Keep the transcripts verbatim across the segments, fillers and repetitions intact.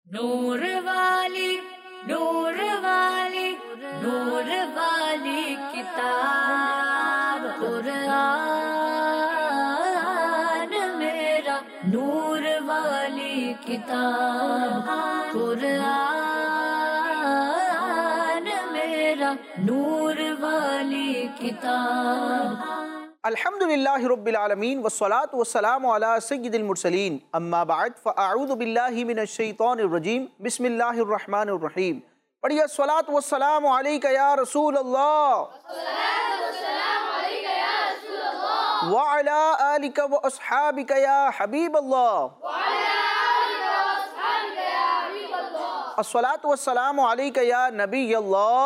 نور والی نور والی نور والی کتاب قرآن میرا نور والی کتاب قرآن میرا نور والی کتاب. الحمدللہ رب العالمین والصلاة والسلام علی سید المرسلین اما بعد فاعوذ باللہ من الشیطان الرجیم بسم اللہ الرحمن الرحیم. پڑھیے الصلاة والسلام علیکہ یا رسول اللہ وعلی آلکہ واصحابکہ یا حبیب اللہ. الصلاة والسلام علیکہ یا نبی اللہ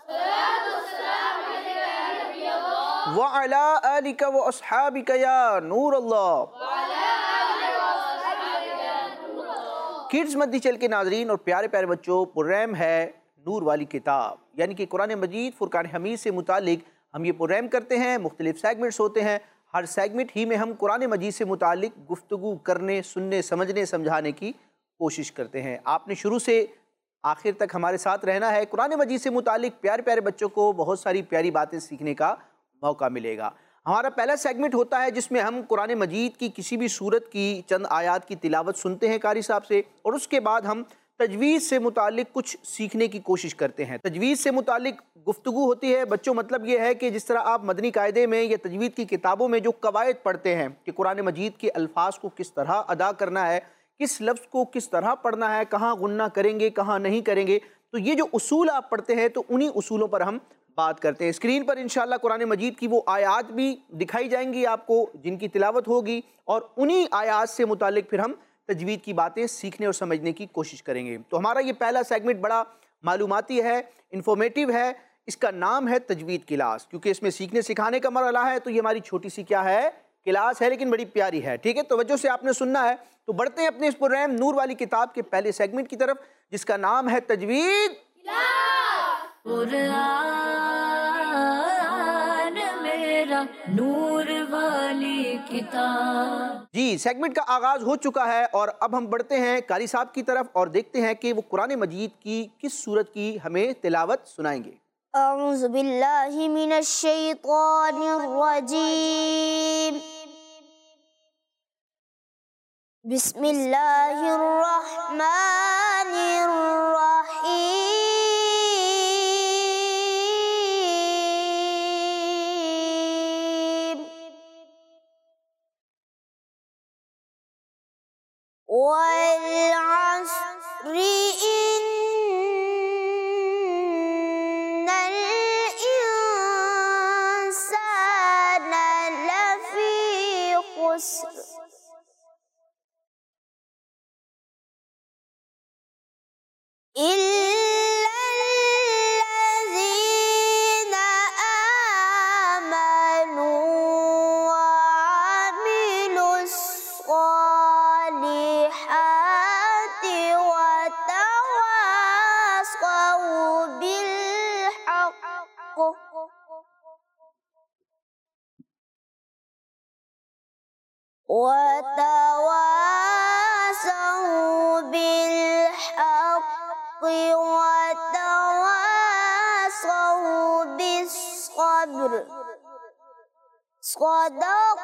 وَعَلَىٰ آلِكَ وَأَصْحَابِكَ يَا نور اللہ. کڈز مدی چل کے ناظرین اور پیارے پیارے بچوں، پروگرام ہے نور والی کتاب، یعنی کہ قرآن مجید فرقان حمید سے متعلق ہم یہ پروگرام کرتے ہیں. مختلف سیگمنٹس ہوتے ہیں، ہر سیگمنٹ ہی میں ہم قرآن مجید سے متعلق گفتگو کرنے، سننے، سمجھنے، سمجھانے کی کوشش کرتے ہیں. آپ نے شروع سے آخر تک ہمارے ساتھ رہنا ہے. قرآن مجید سے متعلق پیارے پیارے بچوں کو بہت ساری پیاری باتیں سیکھنے کا موقع ملے گا. ہمارا پہلا سیگمنٹ ہوتا ہے جس میں ہم قرآن مجید کی کسی بھی سورت کی چند آیات کی تلاوت سنتے ہیں قاری صاحب سے، اور اس کے بعد ہم تجوید سے متعلق کچھ سیکھنے کی کوشش کرتے ہیں. تجوید سے متعلق گفتگو ہوتی ہے بچوں. مطلب یہ ہے کہ جس طرح آپ مدنی قاعدے میں یا تجوید کی کتابوں میں جو قواعد پڑھتے ہیں کہ قرآن مجید کے الفاظ کو کس طرح ادا کرنا ہے، کس لفظ کو کس طرح پڑھنا ہے، کہاں غنہ کریں گے کہاں نہیں کریں گے، تو یہ جو اصول آپ پڑھتے ہیں تو انہی اصولوں پر ہم بات کرتے ہیں. اسکرین پر انشاءاللہ قرآن مجید کی وہ آیات بھی دکھائی جائیں گی آپ کو جن کی تلاوت ہوگی، اور انہی آیات سے متعلق پھر ہم تجوید کی باتیں سیکھنے اور سمجھنے کی کوشش کریں گے. تو ہمارا یہ پہلا سیگمنٹ بڑا معلوماتی ہے، انفارمیٹیو ہے. اس کا نام ہے تجوید کلاس، کیونکہ اس میں سیکھنے سکھانے کا مرحلہ ہے. تو یہ ہماری چھوٹی سی کیا ہے، کلاس ہے، لیکن بڑی پیاری ہے. ٹھیک ہے، توجہ سے آپ نے سننا ہے. تو بڑھتے ہیں اپنے اس پروگرام نور والی کتاب کے پہلے سیگمنٹ کی طرف، جس کا نام ہے تجوید قرآن میرا نور والی کتاب. جی، سیگمنٹ کا آغاز ہو چکا ہے اور اب ہم بڑھتے ہیں قاری صاحب کی طرف اور دیکھتے ہیں کہ وہ قرآن مجید کی کس سورت کی ہمیں تلاوت سنائیں گے. اعوذ باللہ من الشیطان الرجیم. بسم اللہ الرحمن الرحیم. والعصر إن الإنسان لفي خسر إلا الذين آمنوا وعملوا الصالحات وتواصوا بالحق وتواصوا بالحق وتواصوا بالصبر. صدق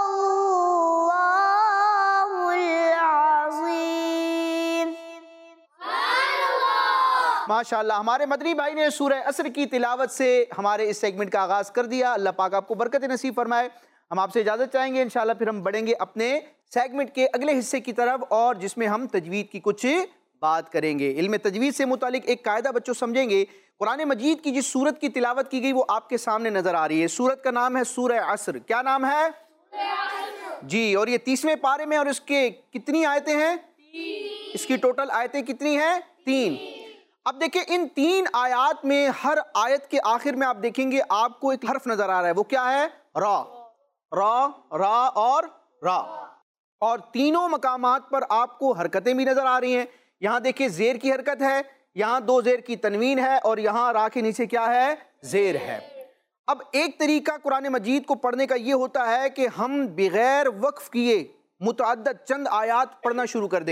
اللہ العظیم. ماشاءاللہ، ہمارے مدنی بھائی نے سورہ عصر کی تلاوت سے ہمارے اس سیگمنٹ کا آغاز کر دیا. اللہ پاک آپ کو برکت نصیب فرمائے. ہم آپ سے اجازت چاہیں گے، انشاءاللہ پھر ہم بڑھیں گے اپنے سیگمنٹ کے اگلے حصے کی طرف، اور جس میں ہم تجوید کی کچھ بات کریں گے. علم تجوید سے متعلق ایک قاعدہ بچوں سمجھیں گے. قرآن مجید کی جس سورت کی تلاوت کی گئی وہ آپ کے سامنے نظر آ رہی ہے. سورت کا نام ہے سورہ عصر. کیا نام ہے؟ جی، اور یہ تیسویں پارے میں، اور اس کے کتنی آیتیں ہیں؟ اس کی ٹوٹل آیتیں کتنی ہیں؟ تین. اب دیکھیں ان تین آیات میں ہر آیت کے آخر میں آپ دیکھیں گے آپ کو ایک حرف نظر آ رہا ہے. وہ کیا ہے؟ را. را، را اور را. اور تینوں مقامات پر آپ کو حرکتیں بھی نظر آ رہی ہیں. یہاں دیکھیں زیر کی حرکت ہے، یہاں دو زیر کی تنوین ہے، اور یہاں را کے نیچے کیا ہے؟ زیر ہے. اب ایک طریقہ قرآن مجید کو پڑھنے کا یہ ہوتا ہے کہ ہم بغیر وقف کیے متعدد چند آیات پڑھنا شروع کر دیں.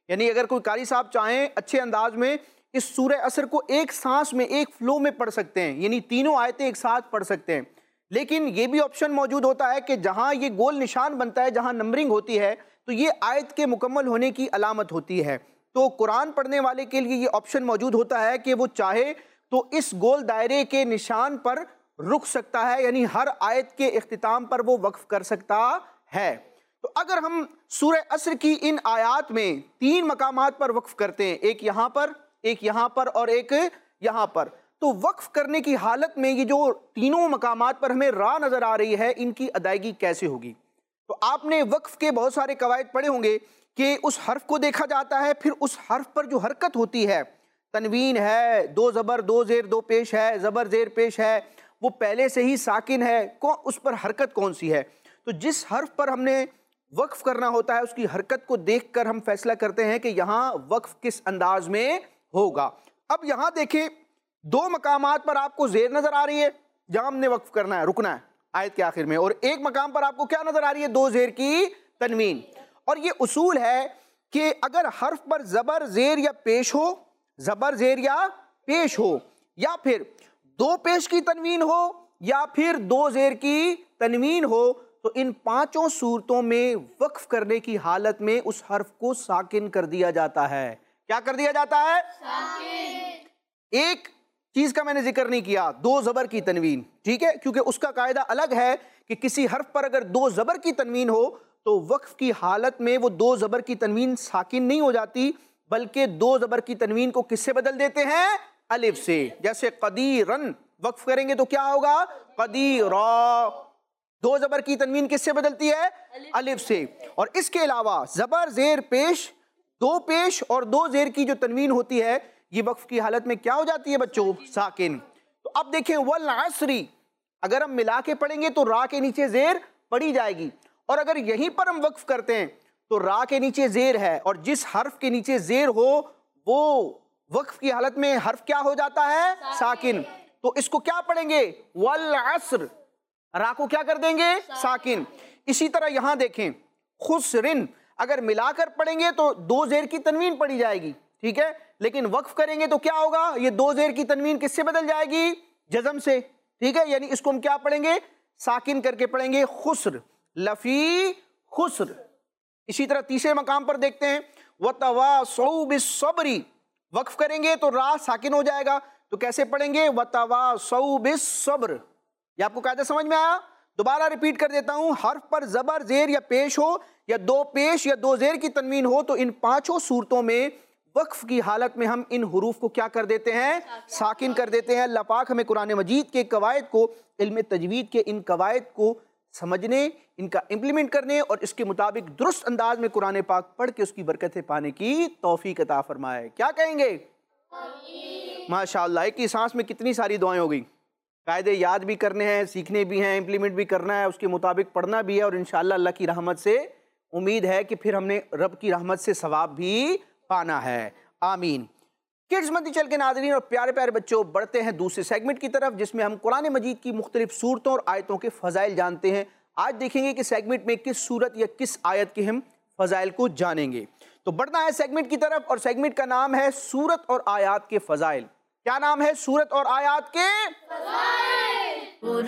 یعنی اگر کوئی قاری صاحب چاہیں اچھے انداز میں اس سورہ عصر کو ایک سانس میں ایک فلو میں پڑھ سکتے ہیں، یعنی تینوں آیتیں ایک ساتھ پڑھ سکتے ہیں، لیکن یہ بھی آپشن موجود ہوتا ہے کہ جہاں یہ گول نشان بنتا ہے، جہاں نمبرنگ ہوتی ہے، تو یہ آیت کے مکمل ہونے کی علامت ہوتی ہے۔ تو قرآن پڑھنے والے کے لیے یہ آپشن موجود ہوتا ہے کہ وہ چاہے تو اس گول دائرے کے نشان پر رک سکتا ہے، یعنی ہر آیت کے اختتام پر وہ وقف کر سکتا ہے۔ تو اگر ہم سورہ عصر کی ان آیات میں تین مقامات پر وقف کرتے ہیں، ایک یہاں پر، ایک یہاں پر اور ایک یہاں پر، تو وقف کرنے کی حالت میں یہ جو تینوں مقامات پر ہمیں راہ نظر آ رہی ہے، ان کی ادائیگی کیسے ہوگی؟ تو آپ نے وقف کے بہت سارے قواعد پڑھے ہوں گے کہ اس حرف کو دیکھا جاتا ہے، پھر اس حرف پر جو حرکت ہوتی ہے، تنوین ہے، دو زبر دو زیر دو پیش ہے، زبر زیر پیش ہے، وہ پہلے سے ہی ساکن ہے، اس پر حرکت کون سی ہے؟ تو جس حرف پر ہم نے وقف کرنا ہوتا ہے اس کی حرکت کو دیکھ کر ہم فیصلہ کرتے ہیں کہ یہاں وقف کس انداز میں ہوگا۔ اب یہاں دیکھیں دو مقامات پر آپ کو زیر نظر آ رہی ہے جہاں ہم نے وقف کرنا ہے، رکنا ہے آیت کے آخر میں، اور ایک مقام پر آپ کو کیا نظر آ رہی ہے؟ دو زیر کی تنوین۔ اور یہ اصول ہے کہ اگر حرف پر زبر زیر یا پیش ہو، زبر زیر یا پیش ہو، یا پھر دو پیش کی تنوین ہو، یا پھر دو زیر کی تنوین ہو، تو ان پانچوں صورتوں میں وقف کرنے کی حالت میں اس حرف کو ساکن کر دیا جاتا ہے۔ کیا کر دیا جاتا ہے؟ ساکن۔ ایک چیز کا میں نے ذکر نہیں کیا، دو زبر کی تنوین، ٹھیک ہے، کیونکہ اس کا قاعدہ الگ ہے کہ کسی حرف پر اگر دو زبر کی تنوین ہو تو وقف کی حالت میں وہ دو زبر کی تنوین ساکن نہیں ہو جاتی، بلکہ دو زبر کی تنوین کو کس سے بدل دیتے ہیں؟ الف سے۔ جیسے قدیرن وقف کریں گے تو کیا ہوگا؟ قدیرا۔ دو زبر کی تنوین کس سے بدلتی ہے؟ الف سے۔ اور اس کے علاوہ زبر زیر پیش، دو پیش اور دو زیر کی جو تنوین ہوتی ہے یہ وقف کی حالت میں کیا ہو جاتی ہے بچوں؟ ساکن۔ تو اب دیکھیں والعصری، اگر ہم ملا کے پڑھیں گے تو را کے نیچے زیر پڑی جائے گی، اور اگر یہیں پر ہم وقف کرتے ہیں تو را کے نیچے زیر ہے، اور جس حرف کے نیچے زیر ہو وہ وقف کی حالت میں حرف کیا ہو جاتا ہے؟ ساکن۔ تو اس کو کیا پڑھیں گے؟ والعصر، را کو کیا کر دیں گے؟ ساکن۔ اسی طرح یہاں دیکھیں خسرن، اگر ملا کر پڑھیں گے تو دو زیر کی تنوین پڑی جائے گی، ٹھیک ہے، لیکن وقف کریں گے تو کیا ہوگا؟ یہ دو زیر کی تنوین کس سے بدل جائے گی؟ جزم سے، ٹھیک ہے، یعنی اس کو ہم کیا پڑھیں گے؟ ساکن کر کے پڑھیں گے، خسر، لفی خسر۔ اسی طرح تیسرے مقام پر دیکھتے ہیں وَتَوَاصَوْا بِالصَّبْرِ، وقف کریں گے تو را ساکن ہو جائے گا، تو کیسے پڑھیں گے؟ وَتَوَاصَوْا بِالصَّبْرِ۔ یہ آپ کو قاعدہ سمجھ میں آیا؟ دوبارہ ریپیٹ کر دیتا ہوں، حرف پر زبر زیر یا پیش ہو، یا دو پیش یا دو زیر کی تنوین ہو، تو ان پانچوں صورتوں میں وقف کی حالت میں ہم ان حروف کو کیا کر دیتے ہیں؟ ساکن کر دیتے ہیں۔ اللہ پاک ہمیں قرآن مجید کے قواعد کو، علم تجوید کے ان قواعد کو سمجھنے، ان کا امپلیمنٹ کرنے اور اس کے مطابق درست انداز میں قرآن پاک پڑھ کے اس کی برکتیں پانے کی توفیق عطا فرمائے۔ کیا کہیں گے؟ ماشاءاللہ، ایک ہی سانس میں کتنی ساری دعائیں ہو گئی۔ قاعدے یاد بھی کرنے ہیں، سیکھنے بھی ہیں، امپلیمنٹ بھی کرنا ہے، اس کے مطابق پڑھنا بھی ہے، اور انشاءاللہ اللہ کی رحمت سے امید ہے کہ پھر ہم نے رب کی رحمت سے ثواب بھی پانا ہے۔ آمین۔ کڈز مدنی چینل کے ناظرین اور پیارے پیارے بچوں، بڑھتے ہیں دوسرے سیگمنٹ کی طرف جس میں ہم قرآن مجید کی مختلف صورتوں اور آیتوں کے فضائل جانتے ہیں۔ آج دیکھیں گے کہ سیگمنٹ میں کس صورت یا کس آیت کے ہم فضائل کو جانیں گے۔ تو بڑھنا ہے سیگمنٹ کی طرف، اور سیگمنٹ کا نام ہے سورت اور آیات کے فضائل۔ کیا نام ہے؟ سورت اور آیات کے فضائل۔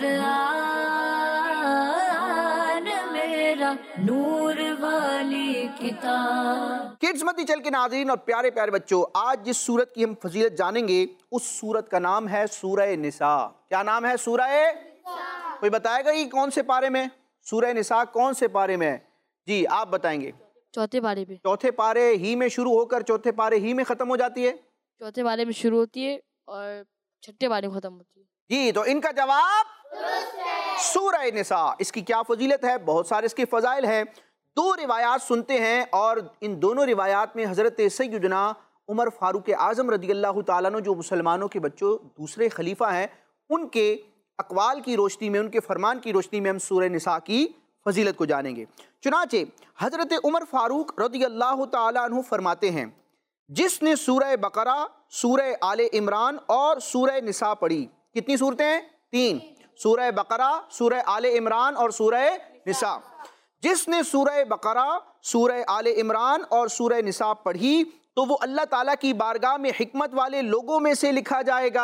قرآن میرا نور والی کتاب۔ کڈز مدنی چینل کے ناظرین اور پیارے پیارے بچوں، آج جس سورت کی ہم فضیلت جانیں گے اس سورت کا نام ہے سورہ نساء۔ کیا نام ہے؟ سورہ نساء۔ کوئی بتائے گا یہ کون سے پارے میں؟ سورہ نساء کون سے پارے میں ہے؟ جی آپ بتائیں گے۔ چوتھے پارے پہ۔ چوتھے پارے ہی میں شروع ہو کر چوتھے پارے ہی میں ختم ہو جاتی ہے؟ چوتھے پارے میں شروع ہوتی ہے اور چھٹے پارے میں ختم ہوتی ہے۔ جی، تو ان کا جواب سورہ نساء۔ اس کی کیا فضیلت ہے؟ بہت سارے اس کے فضائل ہیں۔ دو روایات سنتے ہیں، اور ان دونوں روایات میں حضرت سیدنا عمر فاروق اعظم رضی اللہ تعالیٰ عنہ جو مسلمانوں کے بچوں دوسرے خلیفہ ہیں، ان کے اقوال کی روشنی میں، ان کے فرمان کی روشنی میں ہم سورہ نساء کی فضیلت کو جانیں گے۔ چنانچہ حضرت عمر فاروق رضی اللہ تعالیٰ عنہ فرماتے ہیں، جس نے سورہ بقرہ، سورہ آل عمران اور سورہ نساء پڑھی، کتنی صورتیں ہیں؟ تین، سورہ بقرہ، سورہ آل عمران اور سورہ نساء۔ جس نے سورہ بقرہ، سورہ آل عمران اور سورہ نساء پڑھی تو وہ اللہ تعالیٰ کی بارگاہ میں حکمت والے لوگوں میں سے لکھا جائے گا۔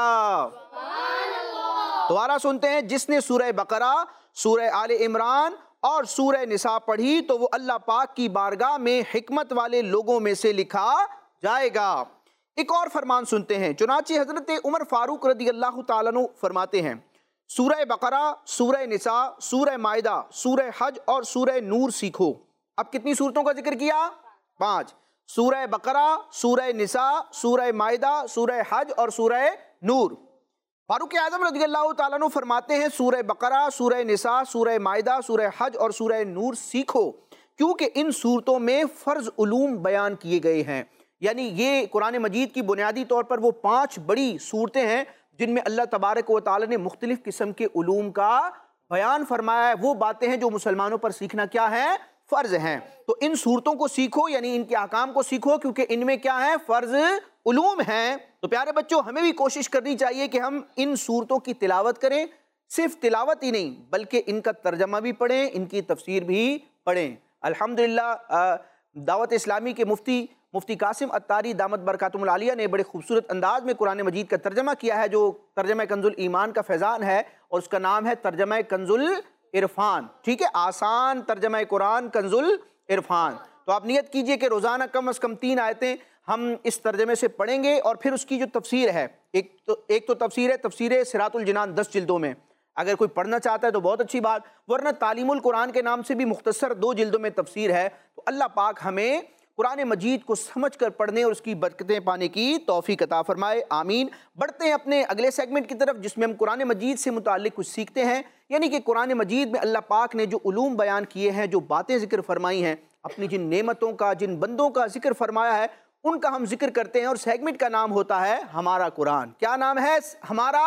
دوبارہ سنتے ہیں، جس نے سورہ بقرہ، سورہ آل عمران اور سورہ نساء پڑھی تو وہ اللہ پاک کی بارگاہ میں حکمت والے لوگوں میں سے لکھا جائے گا۔ ایک اور فرمان سنتے ہیں، چنانچہ حضرت عمر فاروق رضی اللہ تعالیٰ عنہ فرماتے ہیں، سورہ بقرہ، سورہ نساء، سورہ مائدہ، سورہ حج اور سورہ نور سیکھو۔ اب کتنی صورتوں کا ذکر کیا؟ پانچ۔ سورہ بقرہ، سورہ نساء، سورہ مائدہ، سورہ حج اور سورہ نور۔ فاروق اعظم رضی اللہ تعالیٰ عنہ فرماتے ہیں، سورہ بقرہ، سورہ نساء، سورہ مائدہ، سورہ حج اور سورہ نور سیکھو، کیونکہ ان صورتوں میں فرض علوم بیان کیے گئے ہیں۔ یعنی یہ قرآن مجید کی بنیادی طور پر وہ پانچ بڑی صورتیں ہیں جن میں اللہ تبارک و تعالیٰ نے مختلف قسم کے علوم کا بیان فرمایا ہے۔ وہ باتیں ہیں جو مسلمانوں پر سیکھنا کیا ہے؟ فرض ہیں۔ تو ان صورتوں کو سیکھو، یعنی ان کے احکام کو سیکھو، کیونکہ ان میں کیا ہے؟ فرض علوم ہیں۔ تو پیارے بچوں، ہمیں بھی کوشش کرنی چاہیے کہ ہم ان صورتوں کی تلاوت کریں، صرف تلاوت ہی نہیں بلکہ ان کا ترجمہ بھی پڑھیں، ان کی تفسیر بھی پڑھیں۔ الحمدللہ دعوت اسلامی کے مفتی مفتی قاسم عطاری دامت برکاتہم العالیہ نے بڑے خوبصورت انداز میں قرآن مجید کا ترجمہ کیا ہے، جو ترجمہ کنز الایمان کا فیضان ہے، اور اس کا نام ہے ترجمہ کنز العرفان۔ ٹھیک ہے، آسان ترجمہ قرآن کنز العرفان۔ تو آپ نیت کیجئے کہ روزانہ کم از کم تین آیتیں ہم اس ترجمے سے پڑھیں گے، اور پھر اس کی جو تفسیر ہے، ایک تو ایک تو تفسیر ہے تفسیر صراط الجنان دس جلدوں میں، اگر کوئی پڑھنا چاہتا ہے تو بہت اچھی بات، ورنہ تعلیم القرآن کے نام سے بھی مختصر دو جلدوں میں تفسیر ہے۔ تو اللہ پاک ہمیں قرآن مجید کو سمجھ کر پڑھنے اور اس کی برکتیں پانے کی توفیق عطا فرمائے، آمین۔ بڑھتے ہیں اپنے اگلے سیگمنٹ کی طرف، جس میں ہم قرآن مجید سے متعلق کچھ سیکھتے ہیں، یعنی کہ قرآن مجید میں اللہ پاک نے جو علوم بیان کیے ہیں، جو باتیں ذکر فرمائی ہیں، اپنی جن نعمتوں کا، جن بندوں کا ذکر فرمایا ہے، ان کا ہم ذکر کرتے ہیں، اور سیگمنٹ کا نام ہوتا ہے ہمارا قرآن۔ کیا نام ہے ہمارا؟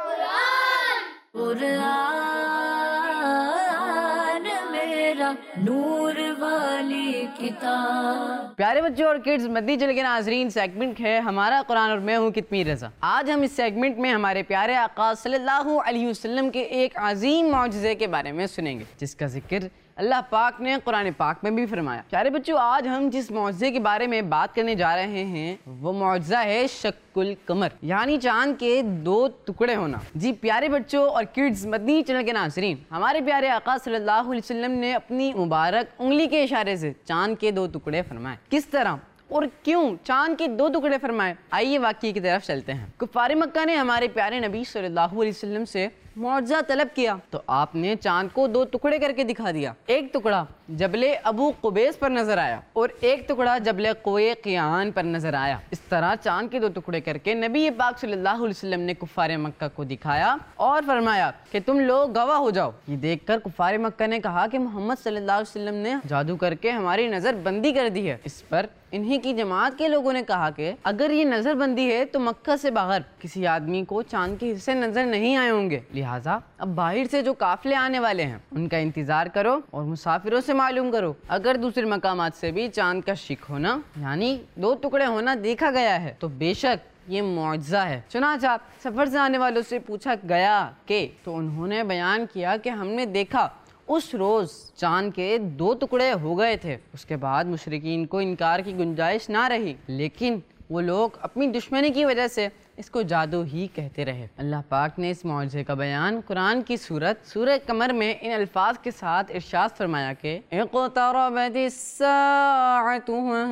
قرآن میرا نور والی کتاب۔ پیارے بچوں اور کڈز، مدنی چینل کے ناظرین، سیگمنٹ ہے ہمارا قرآن اور میں ہوں کتمیر رضا۔ آج ہم اس سیگمنٹ میں ہمارے پیارے آقا صلی اللہ علیہ وسلم کے ایک عظیم معجزے کے بارے میں سنیں گے، جس کا ذکر اللہ پاک نے قرآن پاک میں بھی فرمایا۔ پیارے بچوں، آج ہم جس معجزے کے بارے میں بات کرنے جا رہے ہیں وہ معجزہ ہے شق القمر، یعنی چاند کے دو ٹکڑے ہونا۔ جی پیارے بچوں اور کڈز، مدنی چینل کے ناظرین، ہمارے پیارے آقا صلی اللہ علیہ وسلم نے اپنی مبارک انگلی کے اشارے سے چاند کے دو ٹکڑے فرمائے۔ کس طرح اور کیوں چاند کے دو ٹکڑے فرمائے؟ آئیے واقعے کی طرف چلتے ہیں۔ کفار مکہ نے ہمارے پیارے نبی صلی اللہ علیہ وسلم سے معجزہ طلب کیا تو آپ نے چاند کو دو ٹکڑے کر کے دکھا دیا۔ ایک ٹکڑا جبل ابو قبیس پر نظر آیا اور ایک ٹکڑا جبل قوے قیان پر نظر آیا۔ اس طرح چاند کے دو ٹکڑے کر کے نبی پاک صلی اللہ علیہ وسلم نے کفار مکہ کو دکھایا اور فرمایا کہ تم لوگ گواہ ہو جاؤ۔ یہ دیکھ کر کفار مکہ نے کہا کہ محمد صلی اللہ علیہ وسلم نے جادو کر کے ہماری نظر بندی کر دی ہے۔ اس پر انہی کی جماعت کے لوگوں نے کہا کہ اگر یہ نظر بندی ہے تو مکہ سے باہر کسی آدمی کو چاند کے حصے نظر نہیں آئے ہوں گے، لہٰذا اب باہر سے جو قافلے آنے والے ہیں ان کا انتظار کرو اور مسافروں سے معلوم کرو اگر دوسرے مقامات سے بھی چاند کا شق ہونا یعنی دو ٹکڑے ہونا دیکھا گیا ہے تو بے شک یہ معجزہ ہے۔ چنانچہ سفر سے آنے والوں سے پوچھا گیا کہ تو انہوں نے بیان کیا کہ ہم نے دیکھا اس روز چاند کے دو ٹکڑے ہو گئے تھے۔ اس کے بعد مشرکین کو انکار کی گنجائش نہ رہی، لیکن وہ لوگ اپنی دشمنی کی وجہ سے اس کو جادو ہی کہتے رہے۔ اللہ پاک نے اس معجزے کا بیان قرآن کی سورت سورہ قمر میں ان الفاظ کے ساتھ ارشاد فرمایا کہ اقتربت الساعۃ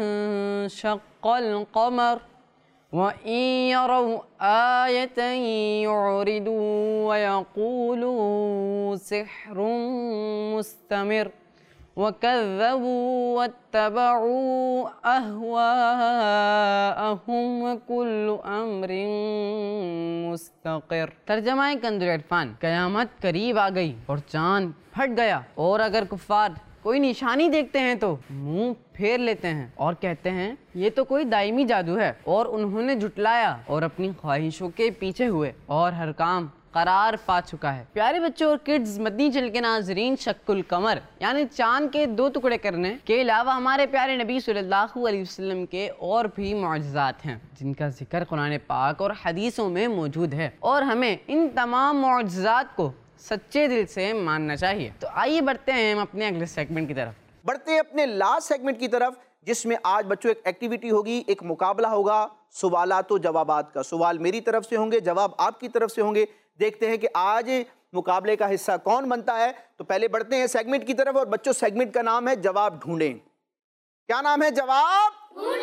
وانشق القمر وَإِن يَرَوْا آيَةً يُعْرِضُوا وَيَقُولُوا سِحْرٌ مُسْتَمِرٌ وَكَذَّبُوا وَاتَّبَعُوا أَهْوَاءَهُمْ وَكُلُّ أَمْرٍ مُسْتَقِرٌ۔ ترجمہ کنز العرفان۔ قیامت قریب آ گئی اور چاند پھٹ گیا، اور اگر کفار کوئی نشانی دیکھتے ہیں تو منہ پھیر لیتے ہیں اور کہتے ہیں یہ تو کوئی دائمی جادو ہے، اور انہوں نے جھٹلایا اور اپنی خواہشوں کے پیچھے ہوئے اور ہر کام قرار پا چکا ہے۔ پیارے بچوں اور کڈز، مدنی چینل کے ناظرین، شق القمر یعنی چاند کے دو ٹکڑے کرنے کے علاوہ ہمارے پیارے نبی صلی اللہ علیہ وسلم کے اور بھی معجزات ہیں جن کا ذکر قرآن پاک اور حدیثوں میں موجود ہے، اور ہمیں ان تمام معجزات کو سچے دل سے ماننا چاہیے۔ تو آئیے بڑھتے ہیں ہم اپنے اگلے سیگمنٹ کی طرف۔ بڑھتے ہیں اپنے لاسٹ سیگمنٹ کی طرف، جس میں آج بچوں ایک ایکٹیویٹی ہوگی، ایک مقابلہ ہوگا سوالات و جوابات کا۔ سوال میری طرف سے ہوں گے، جواب آپ کی طرف سے ہوں گے۔ دیکھتے ہیں کہ آج مقابلے کا حصہ کون بنتا ہے۔ تو پہلے بڑھتے ہیں سیگمنٹ کی طرف، اور بچوں سیگمنٹ کا نام ہے جواب ڈھونڈیں۔ کیا نام ہے؟ جواب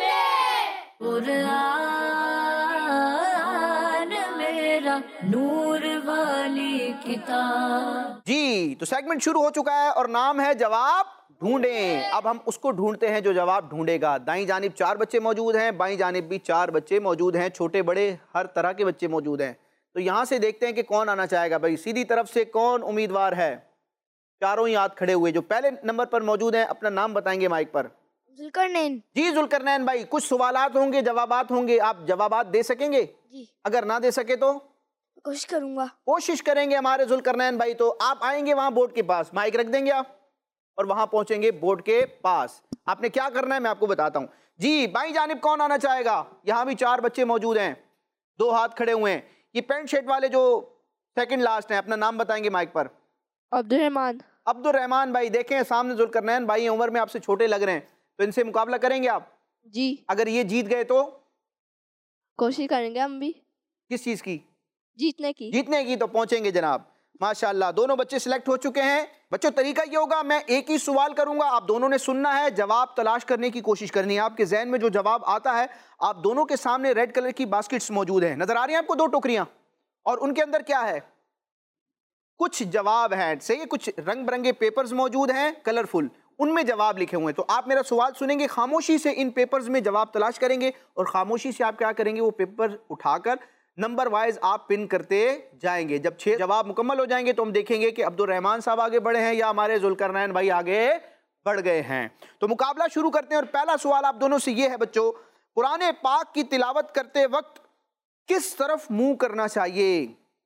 قرآن میرا نور والی کتاب۔ جی، تو سیگمنٹ شروع ہو چکا ہے اور نام ہے جواب ڈھونڈیں۔ اب ہم اس کو ڈھونڈتے ہیں جو جواب ڈھونڈے گا۔ دائیں جانب چار بچے موجود ہیں، بائیں جانب بھی چار بچے موجود ہیں، چھوٹے بڑے ہر طرح کے بچے موجود ہیں۔ تو یہاں سے دیکھتے ہیں کہ کون آنا چاہے گا۔ بھائی سیدھی طرف سے کون امیدوار ہے؟ چاروں ہی ہاتھ کھڑے ہوئے جو پہلے نمبر پر موجود ہیں، اپنا نام بتائیں گے مائک پر۔ ذوالقرنین۔ جی ذوالقرنین بھائی، کچھ سوالات ہوں گے، جوابات ہوں گے، آپ جوابات دے سکیں گے؟ جی اگر نہ دے سکے تو کوشش کروں گا۔ کوشش کریں گے ہمارے ذوالقرنین بھائی۔ تو آپ آئیں گے وہاں بورڈ کے پاس، مائک رکھ دیں گے آپ اور وہاں پہنچیں گے بورڈ کے پاس۔ آپ نے کیا کرنا ہے میں آپ کو بتاتا ہوں۔ جی بائیں جانب کون آنا چاہے گا؟ یہاں بھی چار بچے موجود ہیں، دو ہاتھ کھڑے ہوئے ہیں۔ یہ پینٹ شرٹ والے جو سیکنڈ لاسٹ ہیں، اپنا نام بتائیں گے مائک پر۔ عبد الرحمان۔ عبد الرحمان بھائی، دیکھیں سامنے ذوالقرنین بھائی عمر میں آپ سے چھوٹے لگ رہے ہیں، تو ان سے مقابلہ کریں گے آپ؟ جی اگر یہ جیت گئے تو کوشش کریں گے ہم بھی کس چیز کی؟ جیتنے کی۔ جیتنے کی، تو پہنچیں گے جناب۔ ماشاءاللہ دونوں بچے سلیکٹ ہو چکے ہیں۔ بچوں طریقہ یہ ہوگا، میں ایک ہی سوال کروں گا، آپ دونوں نے سننا ہے، جواب تلاش کرنے کی کوشش کرنی ہے۔ آپ کے ذہن میں جو جواب آتا ہے، آپ دونوں کے سامنے ریڈ کلر کی باسکٹس موجود ہیں، نظر آ رہی ہیں آپ کو دو ٹوکریاں، اور ان کے اندر کیا ہے؟ کچھ جواب ہیں، صحیح ہے، کچھ رنگ برنگے پیپرز موجود ہیں کلرفل، ان میں جواب لکھے ہوئے ہیں۔ تو آپ میرا سوال سنیں گے، خاموشی سے ان پیپرز میں جواب تلاش کریں گے، اور خاموشی سے آپ کیا کریں گے؟ وہ پیپر اٹھا کر نمبر وائز آپ پن کرتے جائیں گے۔ جب چھ جواب مکمل ہو جائیں گے تو ہم دیکھیں گے کہ عبد الرحمان صاحب آگے بڑھے ہیں یا ہمارے ذوالقرنین بھائی آگے بڑھ گئے ہیں۔ تو مقابلہ شروع کرتے ہیں، اور پہلا سوال آپ دونوں سے یہ ہے بچوں، قرآن پاک کی تلاوت کرتے وقت کس طرف منہ کرنا چاہیے؟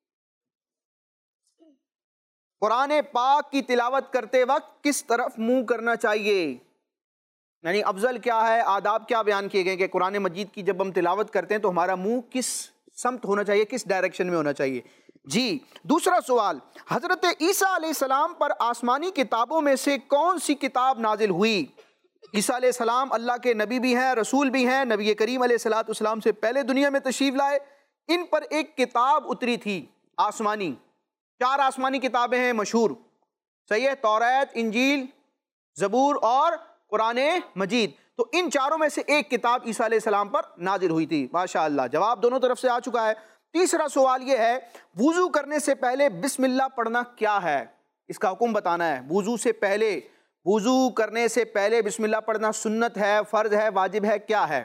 قرآن پاک کی تلاوت کرتے وقت کس طرف منہ کرنا چاہیے؟ یعنی افضل کیا ہے، آداب کیا بیان کیے گئے کہ قرآن مجید کی جب ہم تلاوت کرتے ہیں تو ہمارا منہ کس سمت ہونا چاہیے، کس ڈائریکشن میں ہونا چاہیے؟ جی دوسرا سوال، حضرت عیسیٰ علیہ السلام پر آسمانی کتابوں میں سے کون سی کتاب نازل ہوئی؟ عیسیٰ علیہ السلام اللہ کے نبی بھی ہیں، رسول بھی ہیں، نبی کریم علیہ الصلوۃ والسلام سے پہلے دنیا میں تشریف لائے۔ ان پر ایک کتاب اتری تھی آسمانی، چار آسمانی کتابیں ہیں مشہور، صحیح ہے، توریت، انجیل، زبور اور قرآن مجید۔ تو ان چاروں میں سے ایک کتاب عیسیٰ علیہ السلام پر نازل ہوئی تھی۔ ماشاءاللہ جواب دونوں طرف سے آ چکا ہے۔ تیسرا سوال یہ ہے، وضو کرنے سے پہلے بسم اللہ پڑھنا کیا ہے؟ اس کا حکم بتانا ہے۔ وضو سے پہلے، وضو کرنے سے پہلے بسم اللہ پڑھنا سنت ہے، فرض ہے، واجب ہے، کیا ہے؟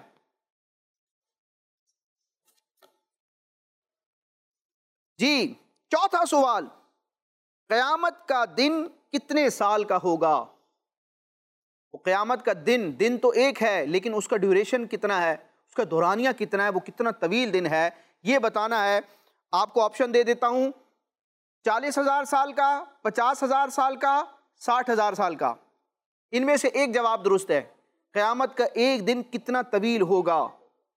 جی چوتھا سوال، قیامت کا دن کتنے سال کا ہوگا؟ قیامت کا دن، دن تو ایک ہے لیکن اس کا ڈیوریشن کتنا ہے، اس کا دورانیہ کتنا ہے، وہ کتنا طویل دن ہے، یہ بتانا ہے۔ آپ کو آپشن دے دیتا ہوں، چالیس ہزار سال کا، پچاس ہزار سال کا، ساٹھ ہزار سال کا۔ ان میں سے ایک جواب درست ہے۔ قیامت کا ایک دن کتنا طویل ہوگا؟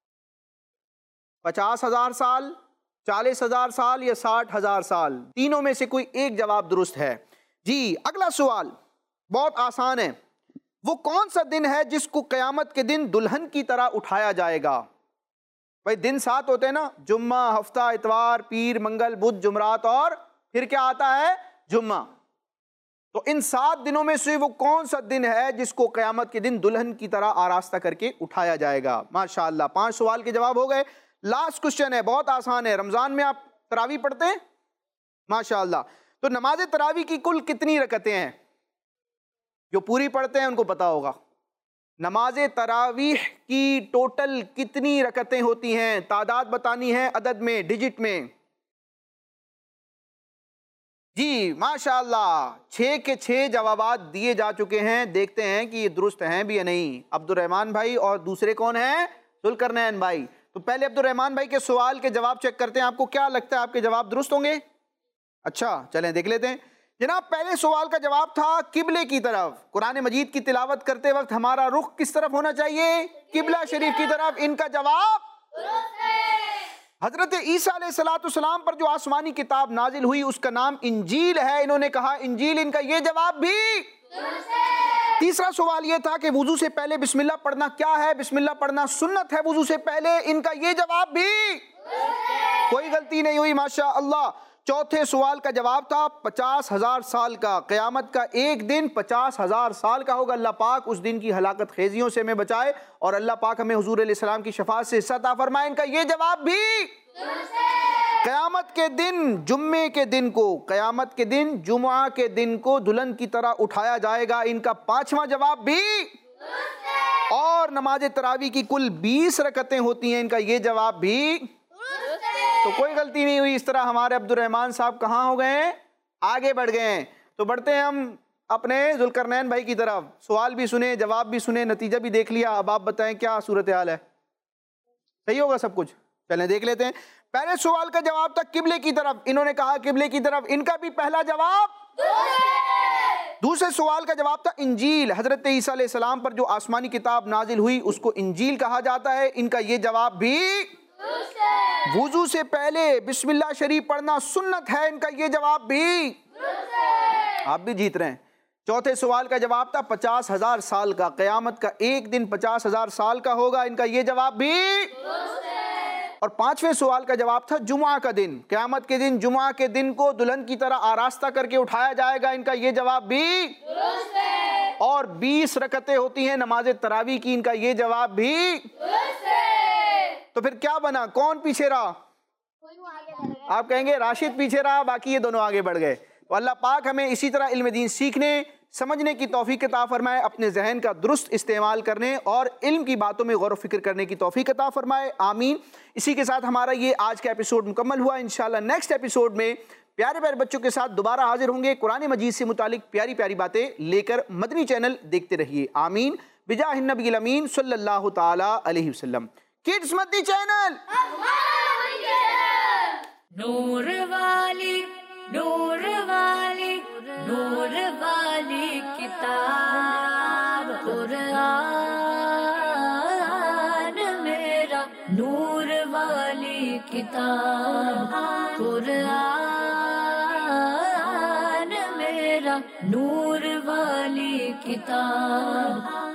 پچاس ہزار سال، چالیس ہزار سال یا ساٹھ ہزار سال؟ تینوں میں سے کوئی ایک جواب درست ہے۔ جی اگلا سوال بہت آسان ہے، وہ کون سا دن ہے جس کو قیامت کے دن دلہن کی طرح اٹھایا جائے گا؟ بھائی دن سات ہوتے ہیں نا، جمعہ، ہفتہ، اتوار، پیر، منگل، بدھ، جمعرات، اور پھر کیا آتا ہے؟ جمعہ۔ تو ان سات دنوں میں سے وہ کون سا دن ہے جس کو قیامت کے دن دلہن کی طرح آراستہ کر کے اٹھایا جائے گا؟ ماشاءاللہ پانچ سوال کے جواب ہو گئے۔ لاسٹ کوشچن ہے، بہت آسان ہے۔ رمضان میں آپ تراویح پڑھتے ہیں؟ ماشاءاللہ، تو نماز تراویح کی کل کتنی رکعتیں ہیں؟ جو پوری پڑھتے ہیں ان کو پتا ہوگا۔ نماز تراویح کی ٹوٹل کتنی رکعتیں ہوتی ہیں؟ تعداد بتانی ہے، عدد میں، ڈیجٹ میں۔ جی ماشاءاللہ چھ کے چھ جوابات دیے جا چکے ہیں، دیکھتے ہیں کہ یہ درست ہیں بھی یا نہیں۔ عبد الرحمان بھائی اور دوسرے کون ہیں؟ ذوالقرنین بھائی۔ تو پہلے عبد الرحمان بھائی کے سوال کے جواب چیک کرتے ہیں، آپ کو کیا لگتا ہے آپ کے جواب درست ہوں گے؟ اچھا چلیں دیکھ لیتے ہیں جناب۔ پہلے سوال کا جواب تھا قبلے کی طرف۔ قرآن مجید کی تلاوت کرتے وقت ہمارا رخ کس طرف ہونا چاہیے؟ قبلہ شریف کی طرف۔ ان کا جواب درست ہے۔ حضرت عیسیٰ علیہ الصلوۃ والسلام پر جو آسمانی کتاب نازل ہوئی اس کا نام انجیل ہے، انہوں نے کہا انجیل، ان کا یہ جواب بھی درست ہے۔ تیسرا سوال یہ تھا کہ وضو سے پہلے بسم اللہ پڑھنا کیا ہے؟ بسم اللہ پڑھنا سنت ہے وضو سے پہلے، ان کا یہ جواب بھی کوئی غلطی نہیں ہوئی، ماشاء اللہ۔ چوتھے سوال کا جواب تھا پچاس ہزار سال کا، قیامت کا ایک دن پچاس ہزار سال کا ہوگا۔ اللہ پاک اس دن کی ہلاکت خیزیوں سے ہمیں بچائے اور اللہ پاک ہمیں حضور علیہ السلام کی شفاعت سے حصہ عطا فرمائے۔ ان کا یہ جواب بھی قیامت کے دن، جمعے کے دن کو، قیامت کے دن جمعہ کے دن کو دلہن کی طرح اٹھایا جائے گا، ان کا پانچواں جواب بھی۔ اور نماز تراویح کی کل بیس رکعتیں ہوتی ہیں، ان کا یہ جواب بھی۔ تو کوئی غلطی نہیں ہوئی۔ اس طرح ہمارے عبد الرحمن صاحب کہاں ہو گئے ہیں؟ آگے بڑھ گئے ہیں۔ تو بڑھتے ہیں ہم اپنے ذوالقرنین بھائی کی طرف۔ سوال بھی سنے، جواب بھی سنے، نتیجہ بھی دیکھ لیا، اب آپ بتائیں کیا صورتحال ہے؟ صحیح ہوگا سب کچھ؟ چلیں دیکھ لیتے ہیں۔ پہلے سوال کا جواب تھا قبلے کی طرف، انہوں نے کہا قبلے کی طرف، ان کا بھی پہلا جواب۔ دوسرے سوال کا جواب تھا انجیل، حضرت عیسیٰ علیہ السلام پر جو آسمانی کتاب نازل ہوئی اس کو انجیل کہا جاتا ہے، ان کا یہ جواب بھی۔ وضو سے پہلے بسم اللہ شریف پڑھنا سنت ہے، ان کا یہ جواب بھی۔ آپ بھی جیت رہے ہیں۔ چوتھے سوال کا جواب تھا پچاس ہزار سال کا، قیامت کا ایک دن پچاس ہزار سال کا ہوگا، ان کا یہ جواب بھی۔ اور پانچویں سوال کا جواب تھا جمعہ کا دن، قیامت کے دن جمعہ کے دن کو دلہن کی طرح آراستہ کر کے اٹھایا جائے گا، ان کا یہ جواب بھی۔ اور بیس رکعتیں ہوتی ہیں نماز تراویح کی، ان کا یہ جواب بھی۔ تو پھر کیا بنا؟ کون پیچھے رہا؟ آپ کہیں گے راشد پیچھے رہا، باقی یہ دونوں آگے بڑھ گئے۔ تو اللہ پاک ہمیں اسی طرح علم دین سیکھنے، سمجھنے کی توفیق عطا فرمائے، اپنے ذہن کا درست استعمال کرنے اور علم کی باتوں میں غور و فکر کرنے کی توفیق عطا فرمائے، آمین۔ اسی کے ساتھ ہمارا یہ آج کا ایپیسوڈ مکمل ہوا۔ انشاءاللہ نیکسٹ ایپیسوڈ میں پیارے پیارے بچوں کے ساتھ دوبارہ حاضر ہوں گے، قرآن مجید سے متعلق پیاری پیاری باتیں لے کر۔ مدنی چینل دیکھتے رہیے، آمین، بجاہ النبی الامین صلی اللہ تعالی علیہ وسلم۔ کڈز مدنی چینل، نور والی نور والی نور والی کتاب قرآن میرا، نور والی کتاب قرآن میرا، نور والی کتاب